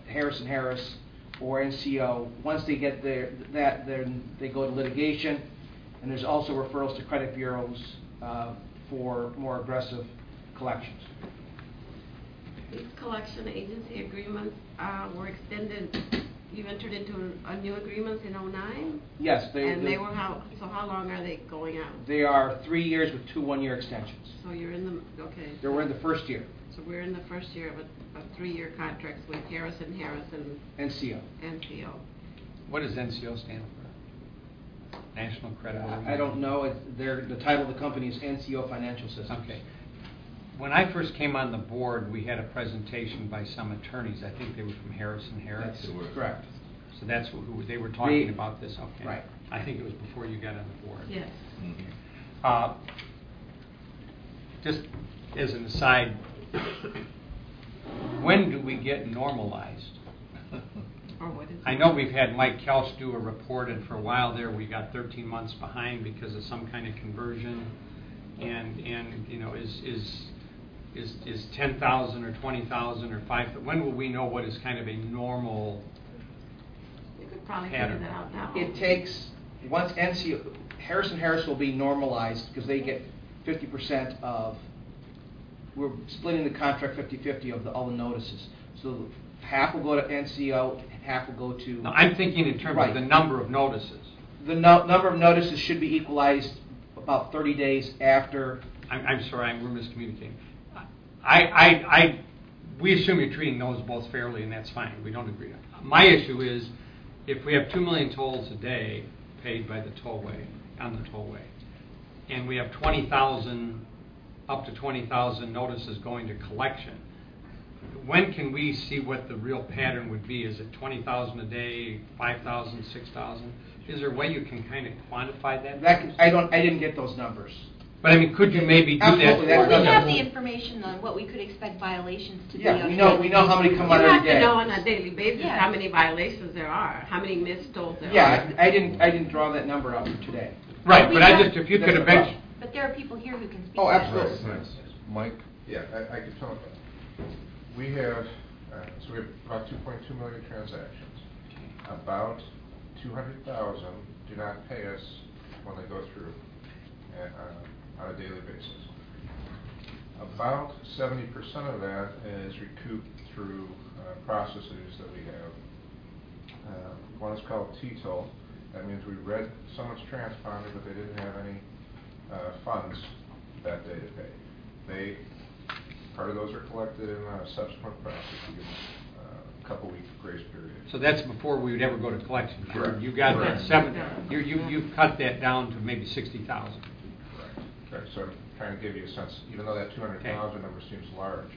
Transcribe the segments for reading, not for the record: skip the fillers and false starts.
Harris & Harris or NCO. Once they get that, then they go to litigation, and there's also referrals to credit bureaus for more aggressive collections. These collection agency agreements were extended. You entered into a new agreements in 2009? Yes. They were how long are they going out? They are 3 years with 2 one-year extensions. So you're in the, okay. We're in the first year. So we're in the first year of 3-year contracts with Harris & Harris and NCO. What does NCO stand for? National Credit Union? I don't know. The title of the company is NCO Financial Systems. Okay. When I first came on the board, we had a presentation by some attorneys. I think they were from Harris & Harris. That's correct. So that's who they were talking about this. Okay. Right. I think it was before you got on the board. Yes. Okay. Just as an aside, when do we get normalized? Or what is it? I know we've had Mike Kelch do a report, and for a while there we got 13 months behind because of some kind of conversion. And you know, is 10,000 or 20,000 or 5,000? When will we know what is kind of a normal You could probably pattern? figure that out now. It takes, once NCO, Harris & Harris will be normalized because they get 50% of, we're splitting the contract 50-50 of all the notices. So half will go to NCO, half will go to... No, I'm thinking in terms of the number of notices. The number of notices should be equalized about 30 days after... I'm sorry, we're miscommunicating. We assume you're treating those both fairly, and that's fine. We don't agree. My issue is, if we have 2 million tolls a day paid by the tollway, on the tollway, and we have 20,000, up to 20,000 notices going to collection, when can we see what the real pattern would be? Is it 20,000 a day, 5,000, 6,000? Is there a way you can kind of quantify that? I didn't get those numbers. But I mean, could you maybe do Absolutely, that? Well, we have the information on what we could expect violations to be. Yeah, we know how many come out You have every to day. know on a daily basis Yeah. how many violations there are, how many missed tolls there are. Yeah, I didn't draw that number out for today. Right, but if you could eventually... But there are people here who can speak Oh, to that. absolutely. Right. Mike? Yeah, I could tell you. We have, so we have about 2.2 million transactions. About 200,000 do not pay us when they go through on a daily basis. About 70% of that is recouped through processes that we have. One is called TTOL. That means we read someone's transponder, but they didn't have any funds that day to pay. Part of those are collected in a subsequent process. We give them a couple week grace period. So that's before we would ever go to collection. Correct. You got Correct. that you've cut that down to maybe 60,000. Correct. So I'm trying to give you a sense, even though that 200,000 number seems large,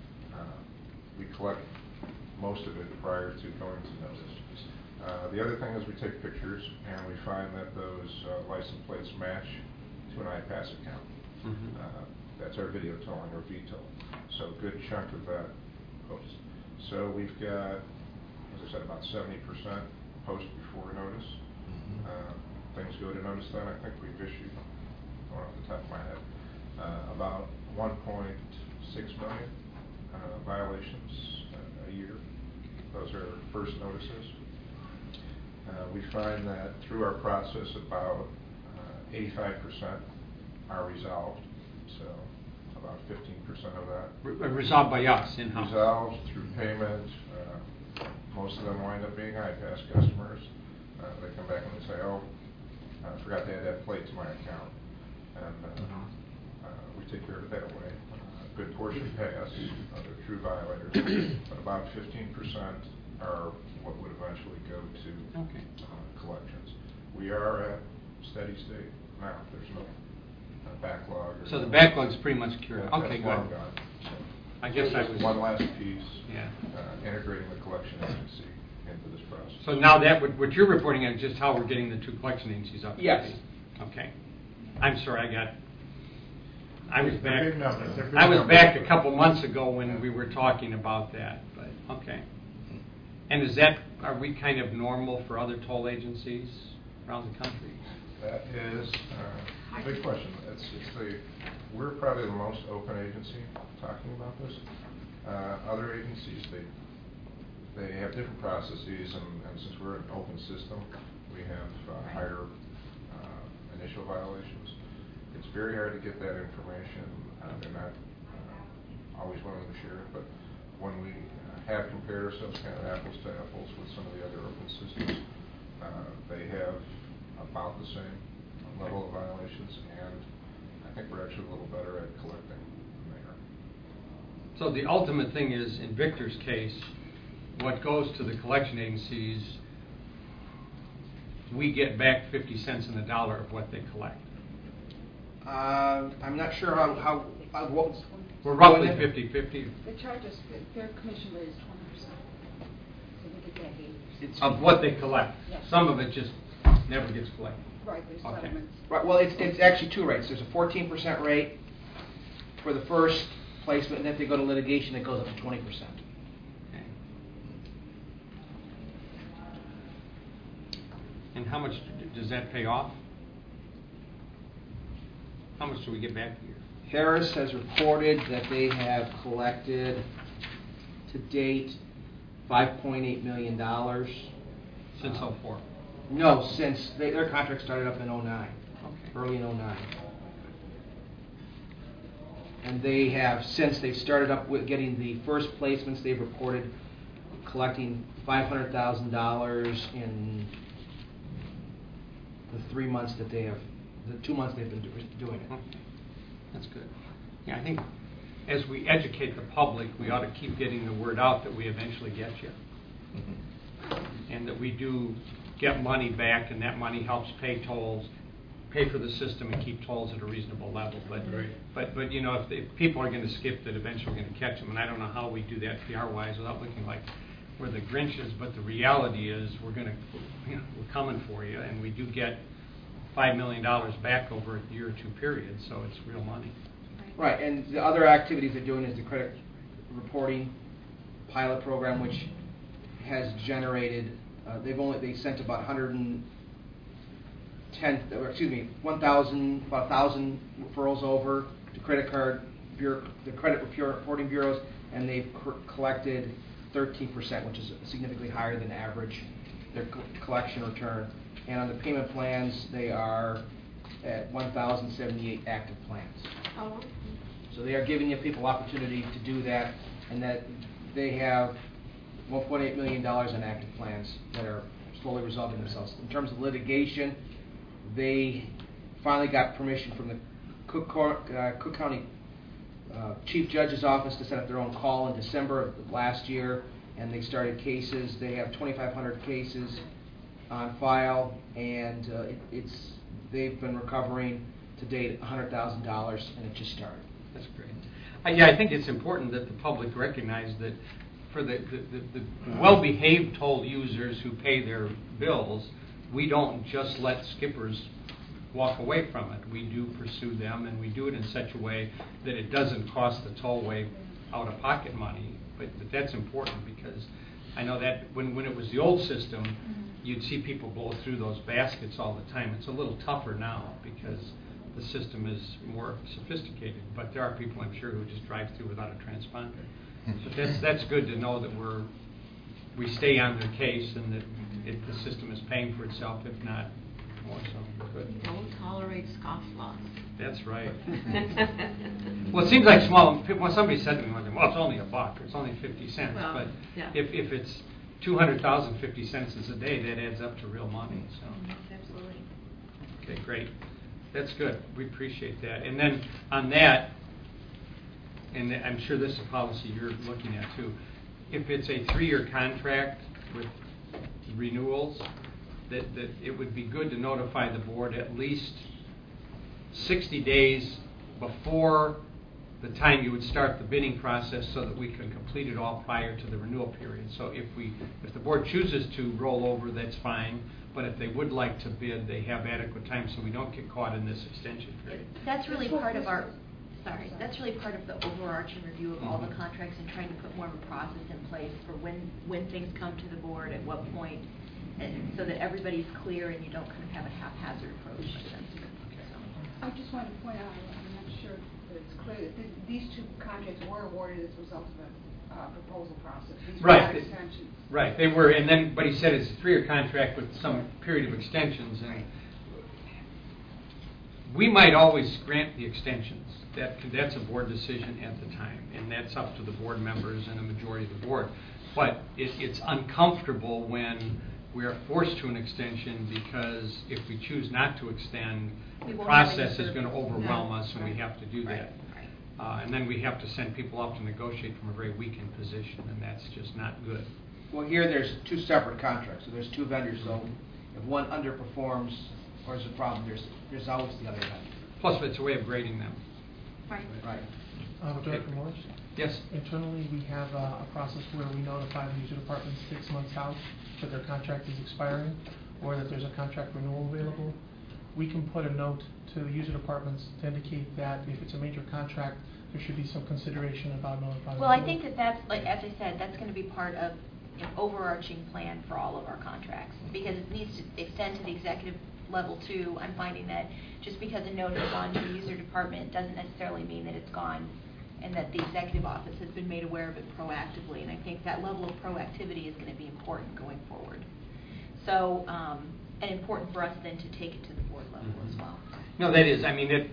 we collect most of it prior to going to notice. The other thing is we take pictures, and we find that those license plates match to an iPass account. Mm-hmm. That's our video tolling, or VTOL. So a good chunk of that post. So we've got, as I said, about 70% post before notice. Things go to notice then. I think we've issued, off the top of my head, about 1.6 million violations a year. Those are first notices. We find that through our process about 85% are resolved, so about 15% of that. Resolved by us in-house. Resolved through payment. Most of them wind up being iPass customers. They come back and they say, oh, I forgot to add that plate to my account. And we take care of it that way. A good portion pay us, they're true violators, but about 15% are what would eventually go to collections. We are at steady state now. There's no backlog. So the backlog's pretty much cured. Okay, good. Long gone. So I guess that was one last piece. Yeah. Integrating the collection agency into this process. So now that what you're reporting on is just how we're getting the 2 collection agencies up. Yes. Okay. I'm sorry, I was back. Big numbers. I was back a couple months ago when we were talking about that, but okay. And are we kind of normal for other toll agencies around the country? That is a big question. We're probably the most open agency talking about this. Other agencies, they have different processes, and since we're an open system, we have higher initial violations. It's very hard to get that information. They're not always willing to share it, but when we have compared ourselves kind of apples to apples with some of the other open systems, they have about the same level of violations, and I think we're actually a little better at collecting than they are. So the ultimate thing is, in Victor's case, what goes to the collection agencies, we get back 50 cents in the dollar of what they collect. I'm not sure how what We're roughly going in. 50-50 They charge us, their commission rate is 20%. So we get that 80%. It's of what they collect. Yes. Some of it just never gets collected. Right, there's Okay. settlements. Right, well, it's actually two rates. There's a 14% rate for the first placement, and if they go to litigation, it goes up to 20%. Okay. And how much does that pay off? How much do we get back a year? Harris has reported that they have collected to date $5.8 million. Since 04. No, since their contract started up in 09, Okay. early in 09. And they have, since they've started up with getting the first placements, they've reported collecting $500,000 in the 3 months that they have, the 2 months they've been doing it. Okay. That's good. Yeah, I think as we educate the public, we ought to keep getting the word out that we eventually get you. And that we do get money back, and that money helps pay tolls, pay for the system, and keep tolls at a reasonable level. But you know, if people are going to skip that, eventually we're going to catch them. And I don't know how we do that PR-wise without looking like we're the Grinches. But the reality is, we're coming for you, and we do get $5 million back over a year or two period. So it's real money. Right, and the other activities they're doing is the credit reporting pilot program, which has generated, they sent about 1,000 about 1,000 referrals over to credit card bureau, the credit reporting bureaus, and they've collected 13%, which is significantly higher than average, their collection return. And on the payment plans, they are at 1,078 active plans. Oh, So they are giving you people opportunity to do that, and that they have $1.8 million in active plans that are slowly resolving themselves. In terms of litigation, they finally got permission from the Cook County Chief Judge's Office to set up their own call in December of last year, and they started cases. They have 2,500 cases on file, and they've been recovering to date $100,000, and it just started. That's great. Yeah, I think it's important that the public recognize that for the well-behaved toll users who pay their bills, we don't just let skippers walk away from it. We do pursue them, and we do it in such a way that it doesn't cost the tollway out-of-pocket money. But that's important, because I know that when it was the old system, you'd see people blow through those baskets all the time. It's a little tougher now because the system is more sophisticated, but there are people, I'm sure, who just drive through without a transponder. But that's good to know that we stay on their case, and that the system is paying for itself, if not more so. Good. don't tolerate scofflaws. That's right. Well, it seems like small. When somebody said to me, well, it's only $1, or it's only 50 cents. Well, but yeah. if it's 200,000, 50 cents is a day, that adds up to real money. So. Absolutely. Okay, great. That's good. We appreciate that. And then on that, and I'm sure this is a policy you're looking at too, if it's a 3-year contract with renewals, that it would be good to notify the board at least 60 days before the time you would start the bidding process, so that we can complete it all prior to the renewal period. So if the board chooses to roll over, that's fine. But if they would like to bid, they have adequate time, so we don't get caught in this extension period. That's really part of that's really part of the overarching review of all the contracts, and trying to put more of a process in place for when things come to the board, at what point, and so that everybody's clear and you don't kind of have a haphazard approach to them. I just wanted to point out, I'm not sure that it's clear, that these two contracts were awarded as a result of proposal process. These were Right. not extensions. Right, they were, and then, but he said it's a 3-year contract with some period of extensions, and Right. we might always grant the extensions. That's a board decision at the time, and that's up to the board members and a majority of the board. But it's uncomfortable when we are forced to an extension, because if we choose not to extend, We the won't have any process is going to service. overwhelm No. us, and we Right. have to do that. Right. And then we have to send people up to negotiate from a very weakened position, and that's just not good. Well, here there's 2 separate contracts, so there's 2 vendors, so if one underperforms or there's a problem, there's always the other vendor. Plus, it's a way of grading them. Right. Right. Director Morris? Yes? Internally, we have a process where we notify the user department 6 months out that their contract is expiring or that there's a contract renewal available. We can put a note to the user departments to indicate that if it's a major contract, there should be some consideration about notifying. Well, I them. think that's, like, as I said, that's going to be part of an overarching plan for all of our contracts, because it needs to extend to the executive level too. I'm finding that just because a note has gone to the user department doesn't necessarily mean that it's gone, and that the executive office has been made aware of it proactively, and I think that level of proactivity is going to be important going forward. So, and important for us then to take it to the board level as well. No, that is, I mean,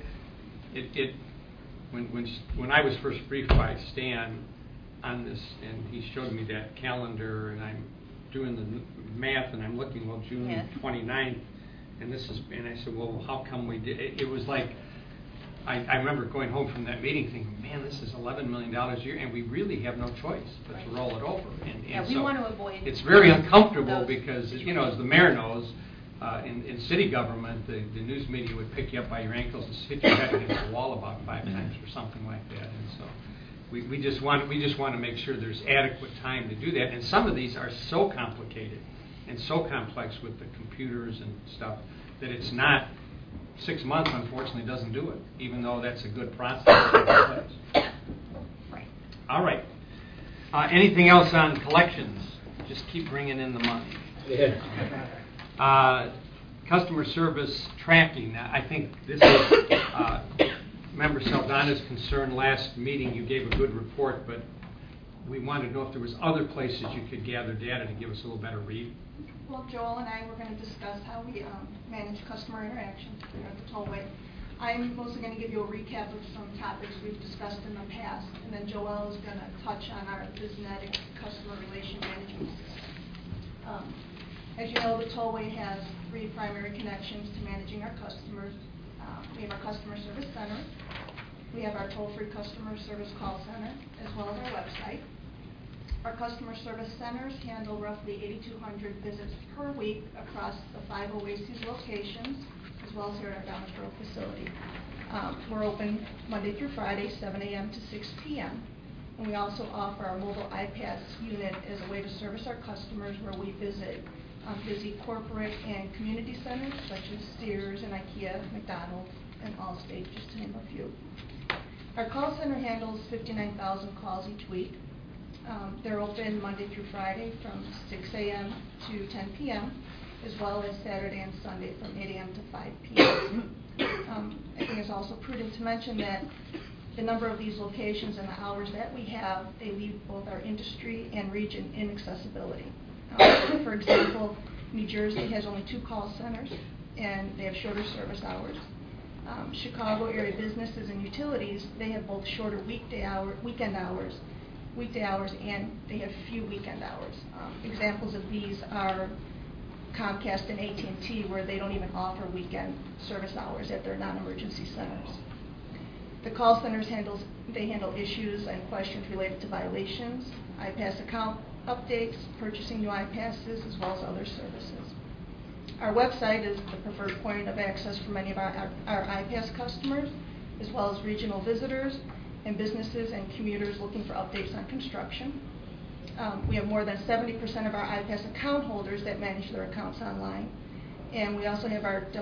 when I was first briefed by Stan on this, and he showed me that calendar, and I'm doing the math, and I'm looking, well, June Yes. 29th, and I said, well, how come we did, it was like, I remember going home from that meeting thinking, man, this is $11 million a year, and we really have no choice but to roll it over. And Yeah, we so want to avoid it's very uncomfortable those because, you know, as the mayor knows, in city government, the news media would pick you up by your ankles and hit your head against the wall about 5 times or something like that. And so we just want to make sure there's adequate time to do that. And some of these are so complicated and so complex with the computers and stuff that it's not 6 months. Unfortunately, doesn't do it, even though that's a good process. Right. All right. Anything else on collections? Just keep bringing in the money. Customer service tracking. I think this is Member Saldana's concern. Last meeting you gave a good report, but we wanted to know if there was other places you could gather data to give us a little better read. Well, Joel and I were going to discuss how we manage customer interactions here at the tollway. I'm mostly going to give you a recap of some topics we've discussed in the past, and then Joel is going to touch on our Biznetic customer relation management system. As you know, the tollway has 3 primary connections to managing our customers. We have our customer service center, we have our toll-free customer service call center, as well as our website. Our customer service centers handle roughly 8,200 visits per week across the 5 Oasis locations, as well as here at our Downsboro facility. We're open Monday through Friday, 7 a.m. to 6 p.m. And we also offer our mobile iPass unit as a way to service our customers where we visit busy corporate and community centers such as Sears and IKEA, McDonald's, and Allstate, just to name a few. Our call center handles 59,000 calls each week. They're open Monday through Friday from 6 a.m. to 10 p.m., as well as Saturday and Sunday from 8 a.m. to 5 p.m. I think it's also prudent to mention that the number of these locations and the hours that we have, they leave both our industry and region inaccessibility. For example, New Jersey has only 2 call centers, and they have shorter service hours. Chicago area businesses and utilities, they have both shorter weekend hours, and they have few weekend hours. Examples of these are Comcast and AT&T, where they don't even offer weekend service hours at their non-emergency centers. The call centers handle issues and questions related to violations, iPass account updates, purchasing new iPasses, as well as other services. Our website is the preferred point of access for many of our iPass customers, as well as regional visitors and businesses and commuters looking for updates on construction. We have more than 70% of our iPass account holders that manage their accounts online. And we also have our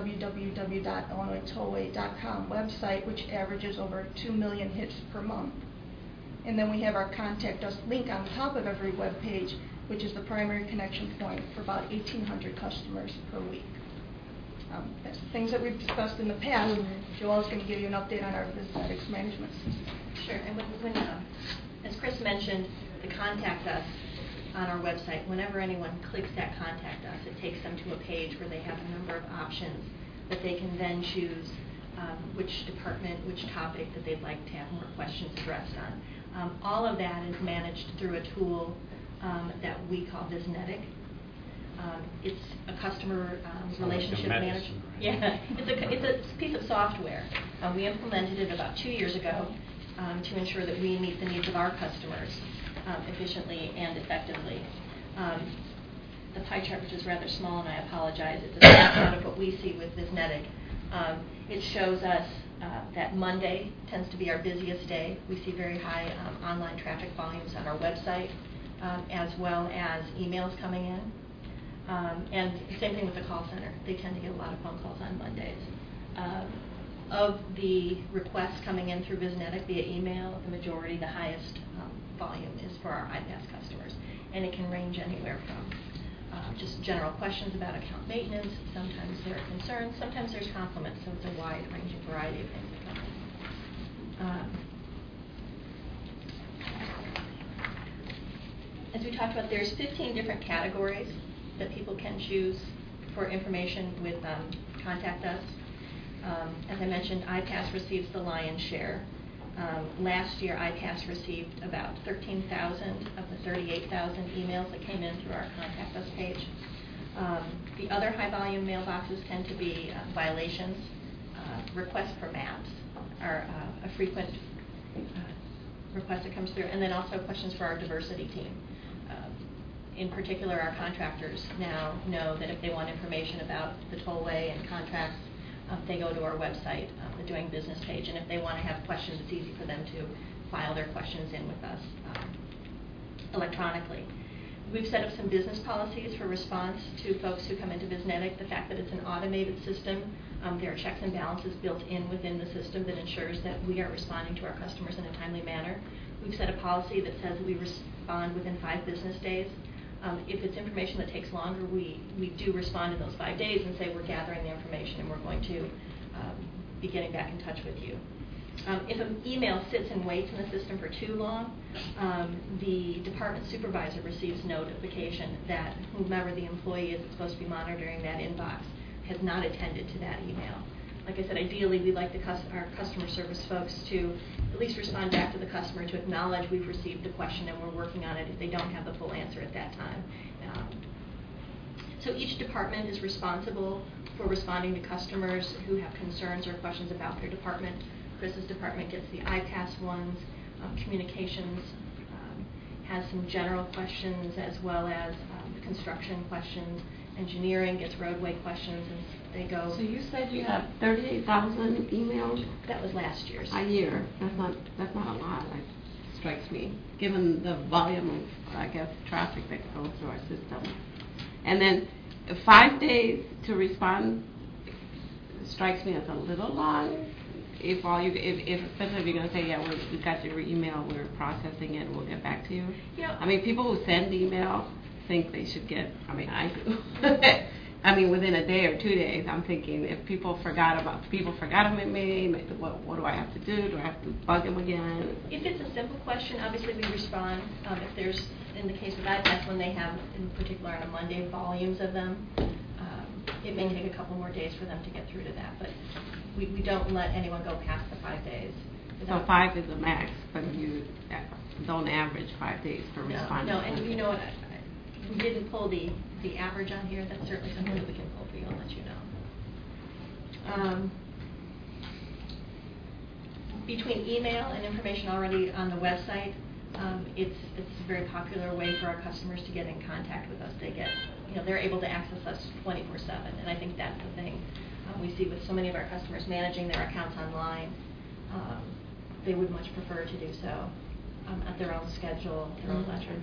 www.illinoistollway.com website, which averages over 2 million hits per month. And then we have our Contact Us link on the top of every web page, which is the primary connection point for about 1,800 customers per week. That's things that we've discussed in the past. Joelle's going to give you an update on our Biznetic management system. Sure, and when as Chris mentioned, the Contact Us on our website, whenever anyone clicks that Contact Us, it takes them to a page where they have a number of options that they can then choose which department, which topic that they'd like to have more questions addressed on. All of that is managed through a tool that we call Visnetic. It's a customer relationship like a manager. medicine, right? Yeah, it's a piece of software. We implemented it about 2 years ago to ensure that we meet the needs of our customers efficiently and effectively. The pie chart, which is rather small, and I apologize, it's a snapshot of what we see with Visnetic. It shows us that Monday tends to be our busiest day. We see very high online traffic volumes on our website, as well as emails coming in. And same thing with the call center. They tend to get a lot of phone calls on Mondays. Of the requests coming in through Visnetic via email, the majority, the highest volume is for our iPass customers. And it can range anywhere from just general questions about account maintenance. Sometimes there are concerns. Sometimes there's compliments. So it's a wide-ranging variety of things that come in. As we talked about, there's 15 different categories that people can choose for information with Contact Us. As I mentioned, iPass receives the lion's share. Last year, iPass received about 13,000 of the 38,000 emails that came in through our Contact Us page. The other high-volume mailboxes tend to be violations. Requests for maps are a frequent request that comes through, and then also questions for our diversity team. In particular, our contractors now know that if they want information about the tollway and contracts, they go to our website, the Doing Business page, and if they want to have questions, it's easy for them to file their questions in with us electronically. We've set up some business policies for response to folks who come into Visnetic. The fact that it's an automated system, there are checks and balances built in within the system that ensures that we are responding to our customers in a timely manner. We've set a policy that says we respond within 5 business days. If it's information that takes longer, we do respond in those 5 days and say we're gathering the information and we're going to be getting back in touch with you. If an email sits and waits in the system for too long, the department supervisor receives notification that whomever the employee is that's supposed to be monitoring that inbox has not attended to that email. Like I said, ideally we'd like our customer service folks to at least respond back to the customer to acknowledge we've received the question and we're working on it if they don't have the full answer at that time. So each department is responsible for responding to customers who have concerns or questions about their department. Chris's department gets the iPass ones. Communications has some general questions as well as construction questions. Engineering gets roadway questions, and they go. So you said you have 38,000 emails? That was last year's. A year. That's not a lot, it strikes me, given the volume of, I guess, traffic that goes through our system. And then 5 days to respond strikes me as a little long. Especially if you're going to say, yeah, we got your email, we're processing it, we'll get back to you. I mean, people who send email think they should get, I do. I mean, within a day or 2 days, I'm thinking if people forgot about me, what do I have to do? Do I have to bug them again? If it's a simple question, obviously we respond. If there's, in the case of iPass, when they have, in particular on a Monday, volumes of them, it may take a couple more days for them to get through to that. But we don't let anyone go past the 5 days. So 5 is the max, but you don't average 5 days for responding. No, and you know what? We didn't pull the average on here. That's certainly something that we can pull for you and let you know. Between email and information already on the website, it's a very popular way for our customers to get in contact with us. They're able to access us 24/7, and I think that's the thing we see with so many of our customers managing their accounts online. They would much prefer to do so at their own schedule, their own leisure.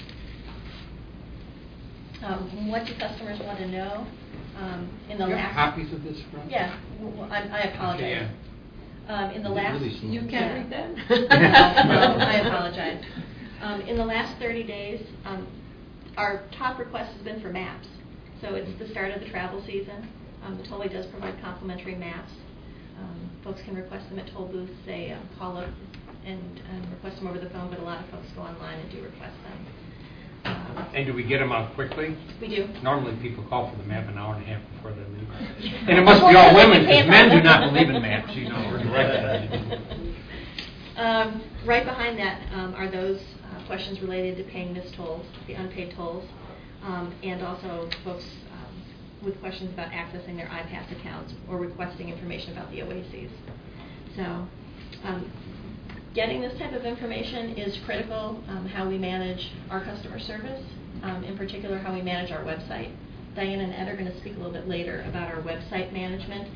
What do customers want to know? In the you last have copies of this from? Yeah, I apologize. Okay, yeah. In the last, really small. You can't read them? No, I apologize. In the last 30 days, our top request has been for maps. So it's the start of the travel season. The tollway does provide complimentary maps. Folks can request them at toll booths, say call up and request them over the phone, but a lot of folks go online and do request them. And do we get them out quickly? We do. Normally, people call for the map an hour and a half before they leave. And it must be all women, because men do not believe in maps, you know, or directions. Right behind that are those questions related to paying missed tolls, the unpaid tolls, and also folks with questions about accessing their iPass accounts or requesting information about the OACs. So getting this type of information is critical, how we manage our customer service, in particular how we manage our website. Diane and Ed are going to speak a little bit later about our website management.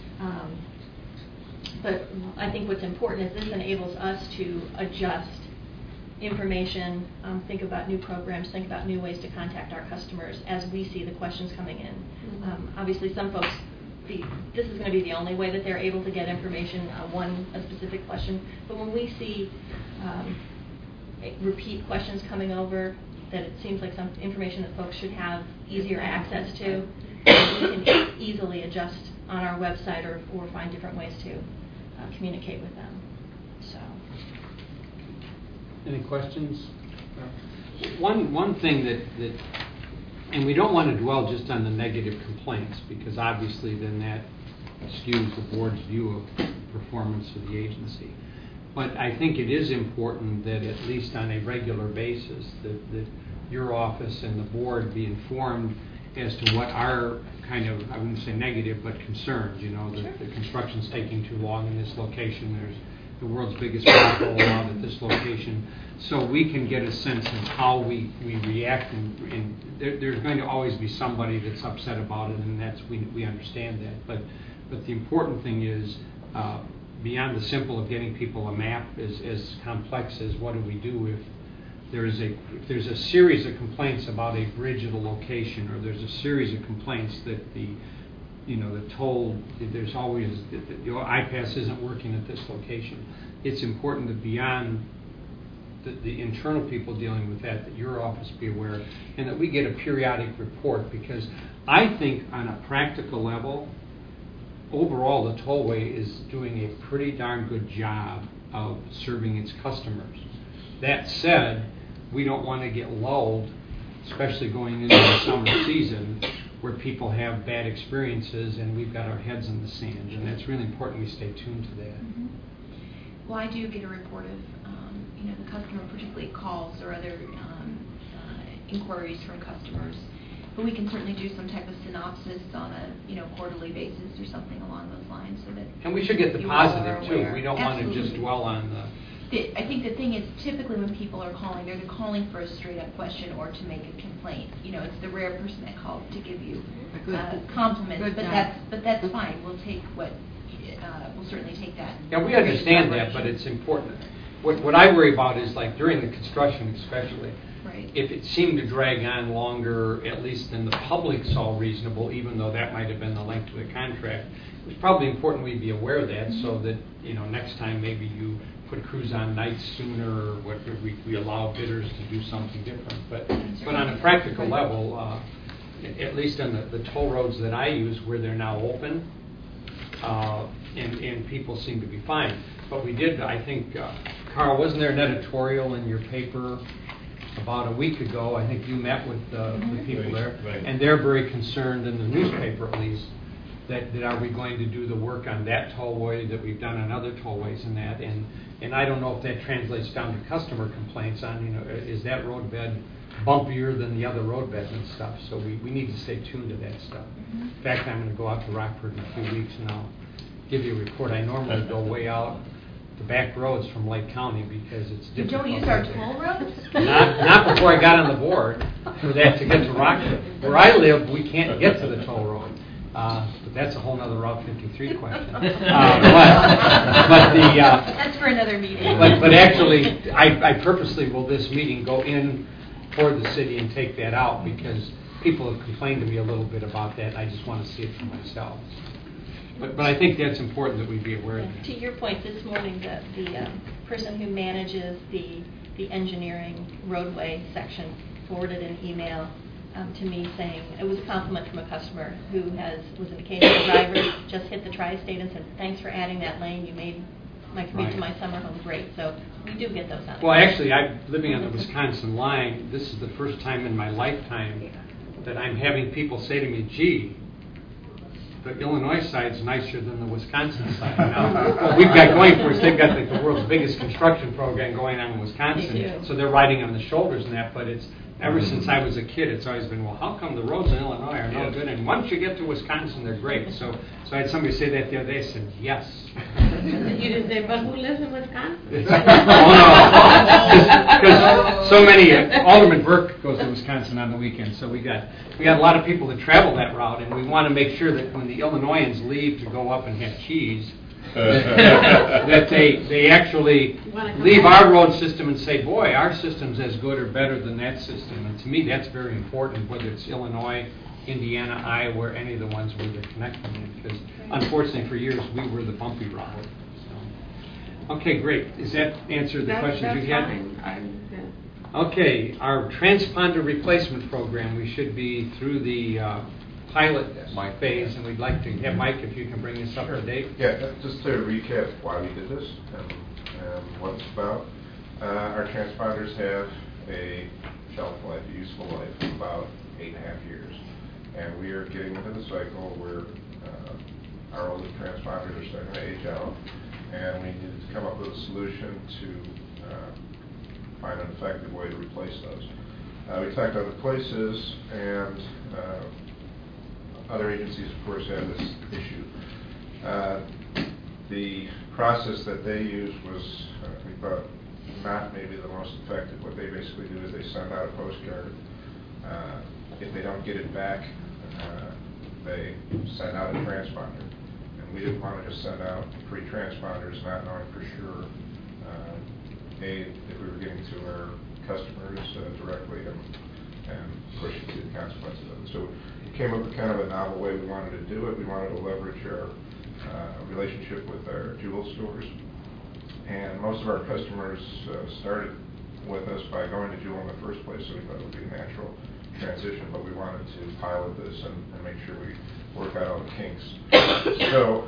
But I think what's important is this enables us to adjust information, think about new programs, think about new ways to contact our customers as we see the questions coming in. Obviously, some folks, this is going to be the only way that they're able to get information on a specific question. But when we see repeat questions coming over, that it seems like some information that folks should have easier access to, we can easily adjust on our website or find different ways to communicate with them. So. Any questions? One thing that, and we don't want to dwell just on the negative complaints, because obviously then that skews the board's view of performance of the agency. But I think it is important that at least on a regular basis that your office and the board be informed as to what our kind of, I wouldn't say negative, but concerns. You know, that the construction's taking too long in this location. There's the world's biggest pothole out at this location. So we can get a sense of how we react, and there's going to always be somebody that's upset about it, and we understand that. But the important thing is, beyond the simple of getting people a map, as complex as what do we do if there's a series of complaints about a bridge at a location, or there's a series of complaints that the toll, there's always your iPass isn't working at this location. It's important that beyond the internal people dealing with that your office be aware, and that we get a periodic report, because I think on a practical level, overall the tollway is doing a pretty darn good job of serving its customers. That said, we don't want to get lulled, especially going into the summer season, where people have bad experiences and we've got our heads in the sand, and that's really important we stay tuned to that. Mm-hmm. Well, I do get a report of the customer, particularly calls or other inquiries from customers, but we can certainly do some type of synopsis on a quarterly basis or something along those lines, so that. And we should get the positive too. We don't want to just dwell on the. I think the thing is, typically when people are calling, they're calling for a straight-up question or to make a complaint. It's the rare person that calls to give you compliments, but that's fine. We'll take we'll certainly take that. Yeah, we understand that, but it's important. What I worry about is, like during the construction especially, right. If it seemed to drag on longer, at least than the public saw reasonable, even though that might have been the length of the contract, it's probably important we be aware of that, so that next time maybe you put crews on nights sooner, or whatever, we allow bidders to do something different. But on a practical level, at least on the toll roads that I use, where they're now open, and people seem to be fine. But we did, I think, Carl, wasn't there an editorial in your paper about a week ago? I think you met with the people there, right. And they're very concerned, in the newspaper at least, that are we going to do the work on that tollway that we've done on other tollways and that, and I don't know if that translates down to customer complaints on, is that roadbed bumpier than the other roadbeds and stuff. So we need to stay tuned to that stuff. Mm-hmm. In fact, I'm going to go out to Rockford in a few weeks, and I'll give you a report. I normally go way out the back roads from Lake County because it's difficult. You don't use our toll roads? Not before I got on the board for that to get to Rockford. Where I live, we can't get to the toll road. But that's a whole other Route 53 question. But that's for another meeting. But actually, I purposely will this meeting go in for the city and take that out, because people have complained to me a little bit about that, and I just want to see it for myself. But I think that's important that we be aware of that. To your point, this morning, the person who manages the engineering roadway section forwarded an email to me saying, it was a compliment from a customer who was an occasional driver, just hit the tri-state and said, thanks for adding that lane. You made my commute Right. to my summer home great, so we do get those out. Well, actually, I'm living on the Wisconsin line. This is the first time in my lifetime that I'm having people say to me, gee, the Illinois side's nicer than the Wisconsin side. Now, what we've got going for us, they've got the world's biggest construction program going on in Wisconsin, They do. so they're riding on the shoulders and that, but it's, ever since I was a kid, it's always been, well, how come the roads in Illinois are no good, and once you get to Wisconsin, they're great. So I had somebody say that the other day, I said, yes. You didn't say, but who lives in Wisconsin? Oh, no. Because so many, Alderman Burke goes to Wisconsin on the weekend, so we got a lot of people that travel that route, and we want to make sure that when the Illinoisans leave to go up and have cheese, that they actually Wanna come leave back. our road system and say, boy, our system's as good or better than that system. And to me, that's very important, whether it's Illinois, Indiana, Iowa, or any of the ones where they're connecting it. Because unfortunately, for years, we were the bumpy route. So. Okay, great. Does that answer the questions you had? Fine. Okay, our transponder replacement program, we should be through the pilot phase, and we'd like to have Mike, if you can bring us up to date. Yeah, just to recap why we did this and what it's about. Our transponders have a shelf life, a useful life of about 8.5 years. And we are getting into the cycle where our older transponders are starting to age out, and we needed to come up with a solution to find an effective way to replace those. We talked to other places, and other agencies, of course, have this issue. The process that they used was, we thought, not maybe the most effective. What they basically do is they send out a postcard. If they don't get it back, they send out a transponder. And we didn't want to just send out free transponders, not knowing for sure, if we were getting to our customers directly, and of course, you see the consequences of it. So we came up with kind of a novel way we wanted to do it. We wanted to leverage our relationship with our Jewel stores. And most of our customers started with us by going to Jewel in the first place, so we thought it would be a natural transition, but we wanted to pilot this and make sure we work out all the kinks. So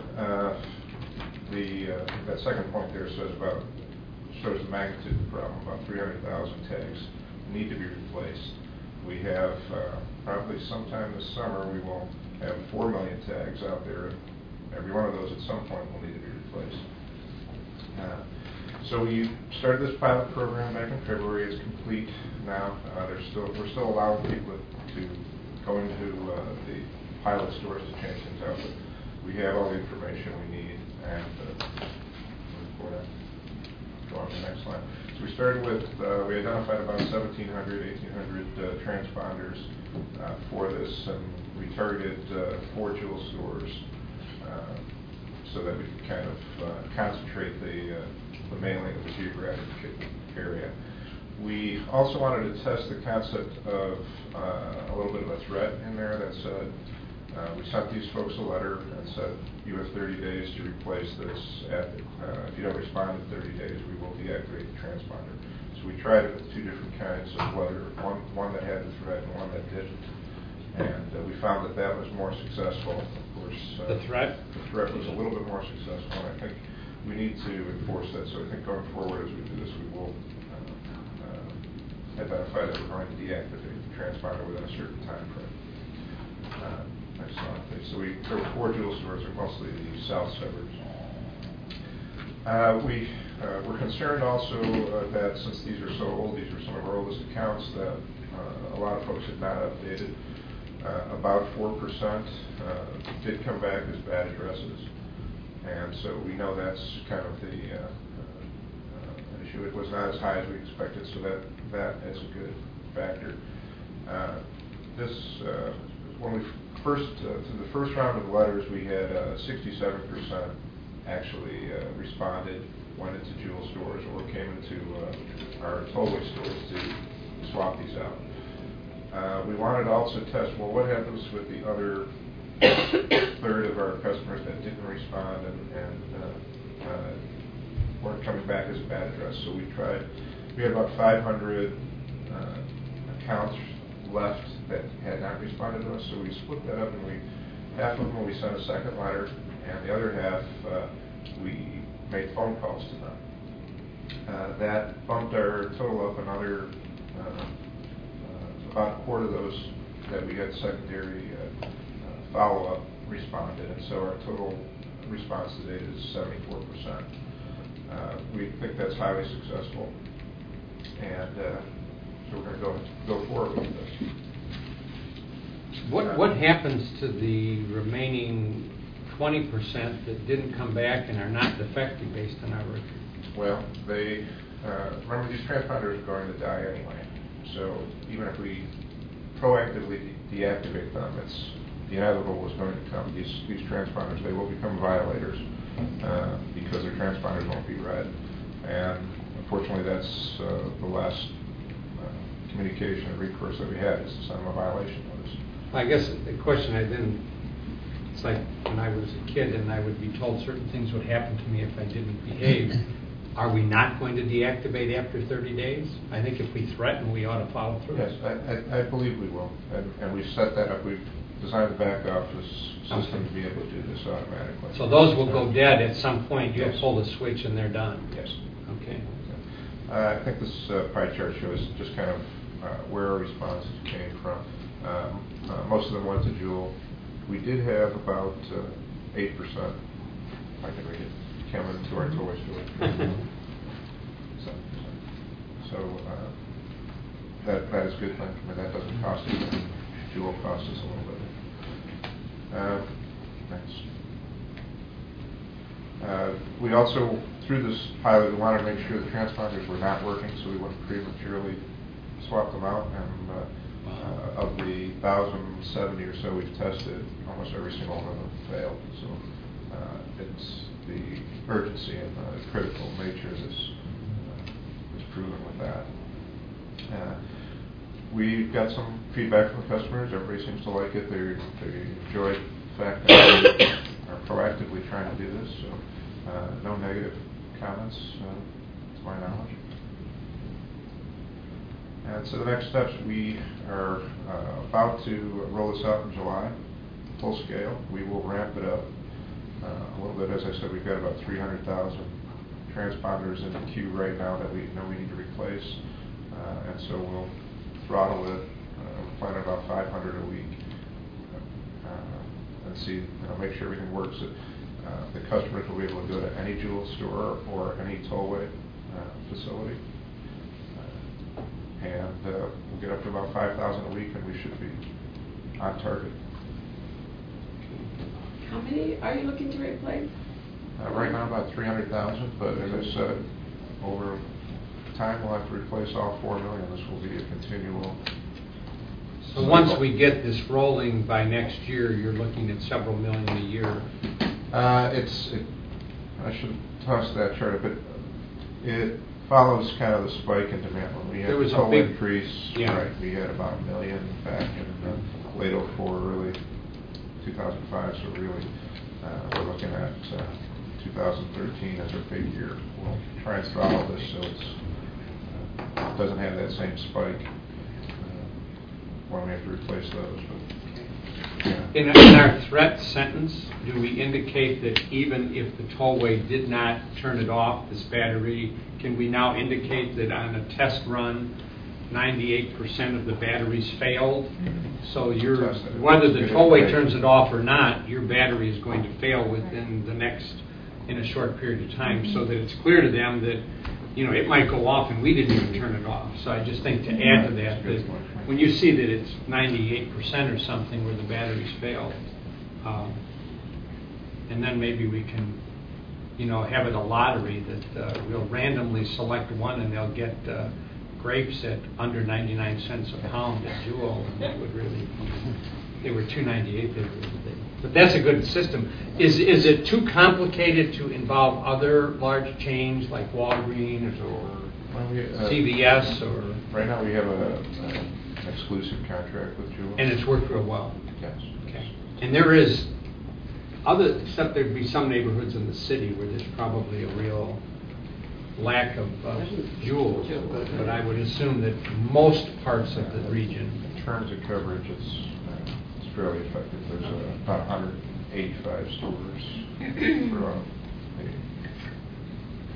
that second point there shows the magnitude of the problem. About 300,000 tags need to be replaced. We have, probably sometime this summer, we will have 4 million tags out there. Every one of those at some point will need to be replaced. So we started this pilot program back in February. It's complete now. We're still allowing people to go into the pilot stores to change things out, but we have all the information we need. And go on to the next slide. So we started with, we identified about 1,700, 1,800 transponders for this, and we targeted 4 Jewel stores so that we could kind of concentrate the mailing of the geographic area. We also wanted to test the concept of a little bit of a threat in there that said, we sent these folks a letter and said, you have 30 days to replace this. If you don't respond in 30 days, we will deactivate the transponder. So we tried it with 2 different kinds of letter, one that had the threat and one that didn't. And we found that was more successful. Of course, The threat? The threat was a little bit more successful, and I think we need to enforce that. So I think going forward as we do this, we will identify that we're going to deactivate the transponder within a certain time frame. Next slide, please. So there were 4 Jewel stores, are mostly the south suburbs. We're concerned also that since these are so old, these are some of our oldest accounts, that a lot of folks had not updated. About 4% did come back as bad addresses. And so we know that's kind of the issue. It was not as high as we expected, so that is a good factor. When we to the first round of letters, we had 67% actually responded, went into Jewel stores or came into our tollway stores to swap these out. We wanted to also test, well, what happens with the other third of our customers that didn't respond and weren't coming back as a bad address. So we had about 500 accounts left that had not responded to us, so we split that up, and half of them we sent a second letter, and the other half we made phone calls to them. That bumped our total up another, about a quarter of those that we had secondary follow-up responded, and so our total response to date is 74%. We think that's highly successful, and so we're going to go forward with this. What happens to the remaining 20% that didn't come back and are not defective based on our record? Well, they remember these transponders are going to die anyway. So even if we proactively deactivate them, it's the inevitable is going to come. These transponders, they will become violators because their transponders won't be read. And unfortunately, that's the last communication and recourse that we had is to send them a violation notice. I guess the question I then, it's like when I was a kid and I would be told certain things would happen to me if I didn't behave. Are we not going to deactivate after 30 days? I think if we threaten, we ought to follow through. Yes, I believe we will. And we've set that up. We've designed the back office system to be able to do this automatically. So those will go dead at some point. You'll pull the switch and they're done. Yes. Okay. I think this pie chart shows just kind of where our responses came from. Most of them went to Jewel. We did have about 8%, I can read it, came into our toy store. So that is a good thing. I mean, that doesn't cost us anything. Jewel costs us a little bit. Next. We also, through this pilot, we wanted to make sure the transponders were not working, so we wouldn't prematurely swap them out. And of the 1,070 or so we've tested, almost every single one of them failed. So it's the urgency and the critical nature is proven with that. We got some feedback from the customers. Everybody seems to like it. They enjoy the fact that we are proactively trying to do this. So no negative comments to my knowledge. And so the next steps, we are about to roll this out in July, full scale. We will ramp it up a little bit. As I said, we've got about 300,000 transponders in the queue right now that we know we need to replace. And so we'll throttle it, plan about 500 a week, and see, make sure everything works. The customers will be able to go to any Jewel store or any tollway facility. And we'll get up to about 5,000 a week, and we should be on target. How many are you looking to replace? Right now, about 300,000, but as I said, over time, we'll have to replace all 4 million. This will be a continual. So once we get this rolling by next year, you're looking at several million a year. I should toss that chart a bit. It follows kind of the spike in demand. When we had a total increase, right, we had about 1 million back in late 04, early 2005. So really, we're looking at 2013 as our big year. We'll try and throttle this so it doesn't have that same spike when we have to replace those. But, yeah. In our threat sentence, do we indicate that even if the tollway did not turn it off, this battery, can we now indicate that on a test run, 98% of the batteries failed? So whether the tollway turns it off or not, your battery is going to fail within in a short period of time, so that it's clear to them that, it might go off and we didn't even turn it off. So I just think to add to that when you see that it's 98% or something where the batteries failed, and then maybe we can, have it a lottery that we'll randomly select one and they'll get grapes at under 99 cents a pound at Jewel, and that would really, they were $2.98. But that's a good system. Is it too complicated to involve other large chains like Walgreens or CVS or? Right now we have an exclusive contract with Jewel. And it's worked real well. Yes. Okay. And except there'd be some neighborhoods in the city where there's probably a real lack of Jewels, but I would assume that most parts of the region. In terms of coverage, it's fairly effective. There's about 185 stores throughout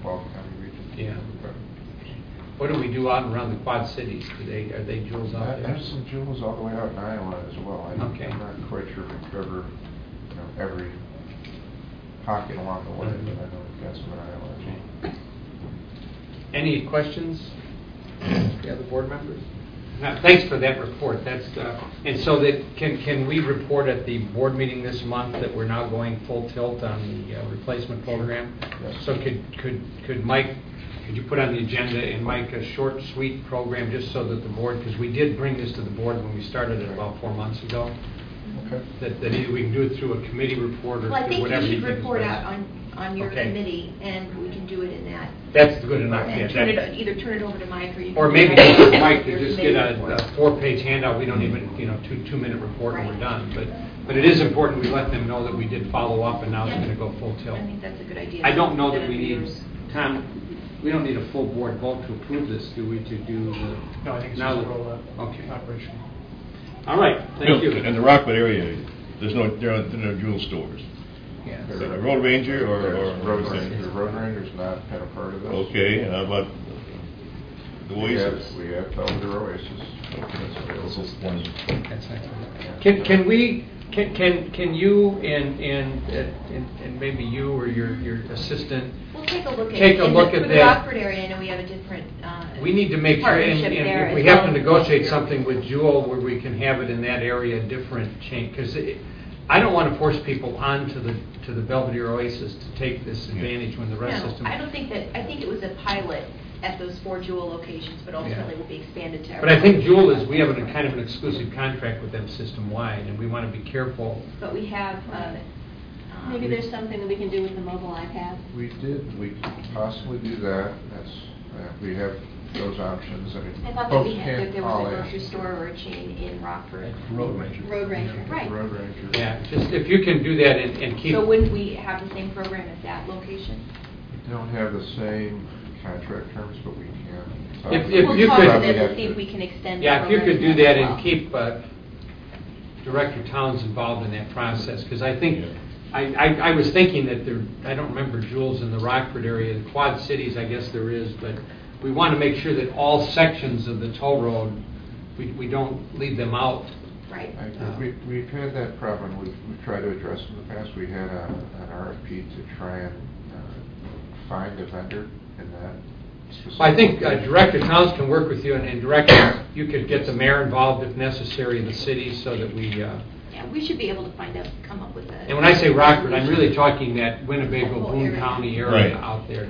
12 county region. Yeah. What do we do out and around the Quad Cities? Are they jewels out there? There's some jewels all the way out in Iowa as well. Okay. I'm not quite sure if we cover every pocket along the way, but I know we've got some in Iowa as well. Any questions? The other board members? Thanks for that report. That's and so that can we report at the board meeting this month that we're now going full tilt on the replacement program? Yes. So could Mike, could you put on the agenda and Mike a short, sweet program just so that the board, because we did bring this to the board when we started it about 4 months ago, Okay. that either we can do it through a committee report or Well, I through think whatever you you should think is report best. out on your Okay. committee, and we can do it in that. That's good enough. And Yeah, either turn it over to Mike, or you can. or do maybe it just on Mike your to just committee get report. a 4-page handout. We don't even, 2-minute report and we're Right. done. But it is important we let them know that we did follow up and now it's Yeah. going to go full tilt. I think that's a good idea. I don't know that Instead we of need, yours. Tom, we don't need a full board vote to approve this, do we, to do the? No, I think it's now just a that- rollout. Okay. Operational. All right, thank you. In the Rockwood area, there are no jewel stores. Yeah. Is it a Road Ranger or? Road Ranger's not been a part of this. Okay, how about the Oasis? We have Belvedere Oasis. Okay. That's available. That's excellent. Can you and maybe you or your assistant We'll take a look at. Take a look for at the that. Rockford area, I know we have a different, we need to make sure, and partnership there if we as have to well. negotiate something with Jewel where we can have it in that area, different change, because I don't want to force people onto the Belvedere Oasis to take this advantage when the rest No, system. I don't think that, I think it was a pilot at those 4 Jewel locations, but ultimately will be expanded to But I think everyone. Jewel we have a kind of an exclusive contract with them system-wide, and we want to be careful. But we have, Maybe there's something that we can do with the mobile iPad. We could possibly do that. We have those options. I mean, I thought that folks we had, can't that there call was a in. grocery store or a chain in Rockford. Road Ranger. Road Ranger, right. Road Ranger. Yeah, just if you can do that and keep. So wouldn't we have the same program at that location? We don't have the same contract terms, but we can. talk If about you We'll could- talk to Probably them have and see to- if we can extend. Yeah, if you could do the that program and as keep Director Towns involved in that process, because I think, Yeah. I was thinking that I don't remember Jules in the Rockford area, the Quad Cities, I guess there is, but we want to make sure that all sections of the toll road, we don't leave them out. well. Right. We've had that problem. We've tried to address it in the past. We had an RFP to try and find a vendor in that specific. Well, I think location. Director Towns can work with you, and Director, you could get the mayor involved if necessary in the city so that we, Yeah, we should be able to come up with a. and when I say Rockford, I'm really talking that Winnebago, Whole Boone area. County Right. area out there.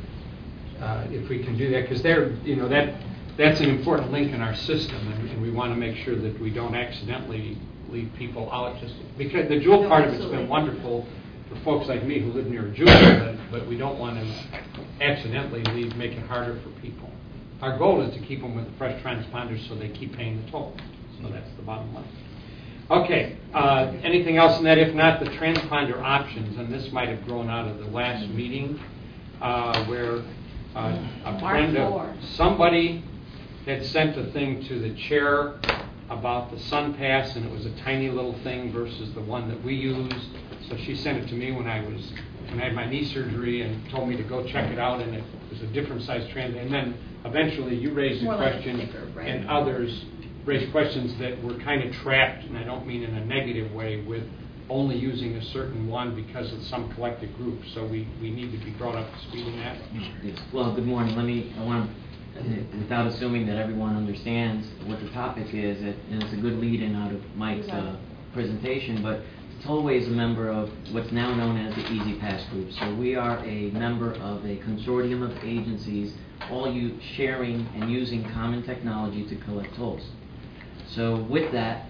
If we can do that, because that's an important link in our system, and we want to make sure that we don't accidentally leave people out. Just because the Jewel No, part of it's absolutely. been wonderful for folks like me who live near a Jewel, but we don't want to accidentally make it harder for people. Our goal is to keep them with the fresh transponders so they keep paying the toll. So that's the bottom line. Okay, anything else in that? If not, the transponder options, and this might have grown out of the last meeting, where a friend of somebody had sent a thing to the chair about the SunPass, and it was a tiny little thing versus the one that we use. So she sent it to me when I had my knee surgery and told me to go check it out, and it was a different size trans. And then eventually you raised a More like a question, sticker, right? and others raised questions that were kind of trapped, and I don't mean in a negative way, with only using a certain one because of some collective group. So we need to be brought up to speed in that. Yes. Well, good morning. I want, without assuming that everyone understands what the topic is, and it's a good lead-in out of Mike's presentation, but Tollway is a member of what's now known as the Easy Pass Group. So we are a member of a consortium of agencies, all sharing and using common technology to collect tolls. So with that,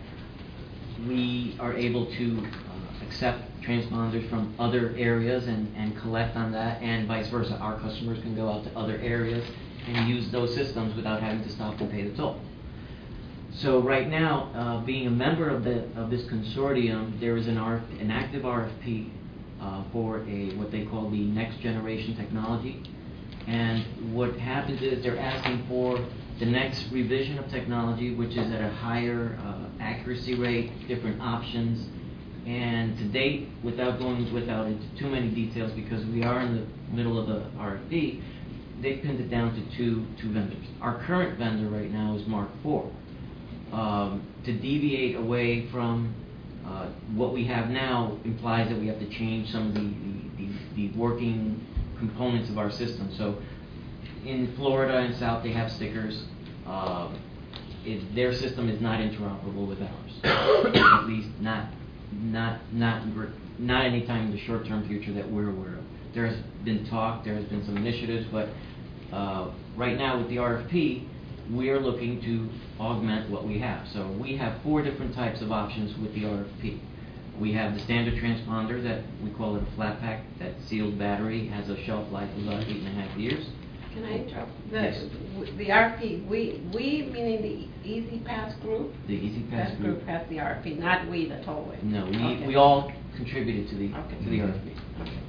we are able to accept transponders from other areas and collect on that, and vice versa. Our customers can go out to other areas and use those systems without having to stop and pay the toll. So right now, being a member of this consortium, there is an active RFP for what they call the next generation technology. And what happens is they're asking for the next revision of technology, which is at a higher accuracy rate, different options. And to date, without going into too many details, because we are in middle of the RFP, they pinned it down to two vendors. Our current vendor right now is Mark IV. To deviate away from what we have now implies that we have to change some of the working components of our system. So in Florida and South, they have stickers. Their system is not interoperable with ours, at least not anytime in the short-term future that we're aware of. There has been talk, there has been some initiatives, but right now with the RFP, we are looking to augment what we have. So we have 4 different types of options with the RFP. We have the standard transponder that we call it a flat pack, that sealed battery, has a shelf life of about 8.5 years. Can I interrupt? Yes. The RFP, we meaning the Easy Pass group? The Easy Pass That group. has the RFP, not we, the tollway. No, Okay. we all contributed to the Okay. RFP. Okay.